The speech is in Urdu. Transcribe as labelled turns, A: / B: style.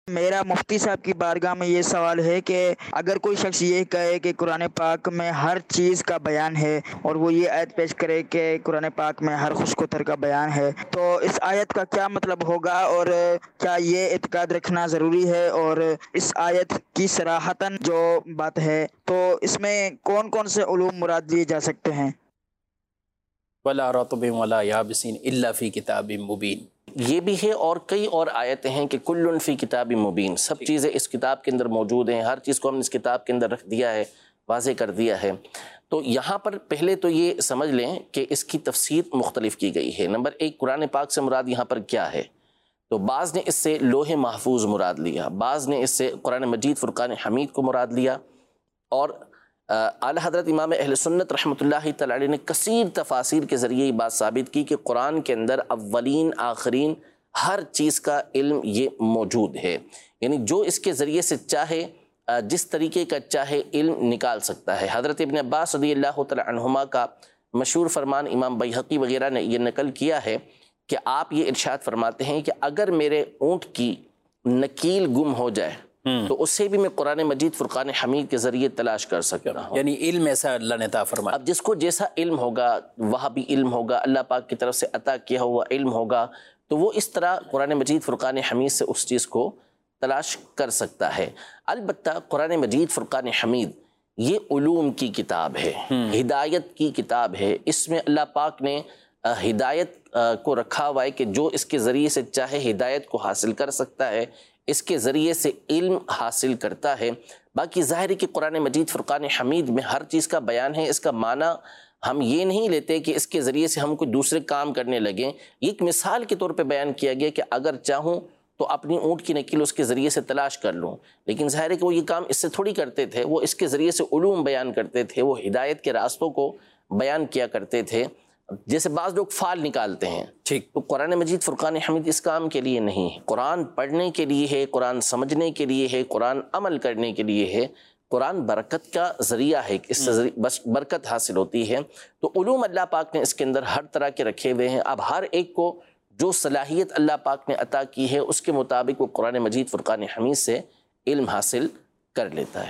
A: میرا مفتی صاحب کی بارگاہ میں یہ سوال ہے کہ اگر کوئی شخص یہ کہے کہ قرآن پاک میں ہر چیز کا بیان ہے اور وہ یہ آیت پیش کرے کہ قرآن پاک میں ہر خشک و تر کا بیان ہے، تو اس آیت کا کیا مطلب ہوگا اور کیا یہ اعتقاد رکھنا ضروری ہے؟ اور اس آیت کی صراحتاً جو بات ہے تو اس میں کون کون سے علوم مراد لیے جا سکتے ہیں؟
B: وَلَا رَطْبٍ وَلَا يَابِسٍ إِلَّا فِي كِتَابٍ مُبِينٍ، یہ بھی ہے اور کئی اور آیتیں ہیں کہ کُلٌّ فِي کِتَابٍ مُبِین، سب چیزیں اس کتاب کے اندر موجود ہیں، ہر چیز کو ہم نے اس کتاب کے اندر رکھ دیا ہے، واضح کر دیا ہے۔ تو یہاں پر پہلے تو یہ سمجھ لیں کہ اس کی تفسیر مختلف کی گئی ہے۔ نمبر ایک، قرآن پاک سے مراد یہاں پر کیا ہے؟ تو بعض نے اس سے لوح محفوظ مراد لیا، بعض نے اس سے قرآن مجید فرقان حمید کو مراد لیا، اور اعلیٰ حضرت امام اہل سنت رحمۃ اللہ تعالی علیہ نے کثیر تفاسیر کے ذریعے یہ بات ثابت کی کہ قرآن کے اندر اولین آخرین ہر چیز کا علم یہ موجود ہے، یعنی جو اس کے ذریعے سے چاہے جس طریقے کا چاہے علم نکال سکتا ہے۔ حضرت ابن عباس رضی اللہ تعالی عنہما کا مشہور فرمان امام بیہقی وغیرہ نے یہ نقل کیا ہے کہ آپ یہ ارشاد فرماتے ہیں کہ اگر میرے اونٹ کی نکیل گم ہو جائے تو اسے بھی میں قرآن مجید فرقان حمید کے ذریعے تلاش کر سکتا ہوں۔
C: یعنی علم ایسا اللہ نے عطا فرمایا۔
B: اب جس کو جیسا علم ہوگا، وہاں بھی علم ہوگا، اللہ پاک کی طرف سے عطا کیا ہوا علم ہوگا، تو وہ اس طرح قرآن مجید فرقان حمید سے اس چیز کو تلاش کر سکتا ہے۔ البتہ قرآن مجید فرقان حمید یہ علوم کی کتاب ہے، ہدایت کی کتاب ہے، اس میں اللہ پاک نے ہدایت کو رکھا ہوا ہے کہ جو اس کے ذریعے سے چاہے ہدایت کو حاصل کر سکتا ہے، اس کے ذریعے سے علم حاصل کرتا ہے۔ باقی ظاہر ہے کہ قرآن مجید فرقان حمید میں ہر چیز کا بیان ہے، اس کا معنی ہم یہ نہیں لیتے کہ اس کے ذریعے سے ہم کوئی دوسرے کام کرنے لگیں۔ یہ ایک مثال کے طور پہ بیان کیا گیا کہ اگر چاہوں تو اپنی اونٹ کی نکیل اس کے ذریعے سے تلاش کر لوں، لیکن ظاہر ہے کہ وہ یہ کام اس سے تھوڑی کرتے تھے، وہ اس کے ذریعے سے علوم بیان کرتے تھے، وہ ہدایت کے راستوں کو بیان کیا کرتے تھے۔ جیسے بعض لوگ فال نکالتے ہیں، ٹھیک، تو قرآن مجید فرقان حمید اس کام کے لیے نہیں ہے، قرآن پڑھنے کے لیے ہے، قرآن سمجھنے کے لیے ہے، قرآن عمل کرنے کے لیے ہے، قرآن برکت کا ذریعہ ہے، اس سے بس برکت حاصل ہوتی ہے۔ تو علوم اللہ پاک نے اس کے اندر ہر طرح کے رکھے ہوئے ہیں، اب ہر ایک کو جو صلاحیت اللہ پاک نے عطا کی ہے اس کے مطابق وہ قرآن مجید فرقان حمید سے علم حاصل کر لیتا ہے۔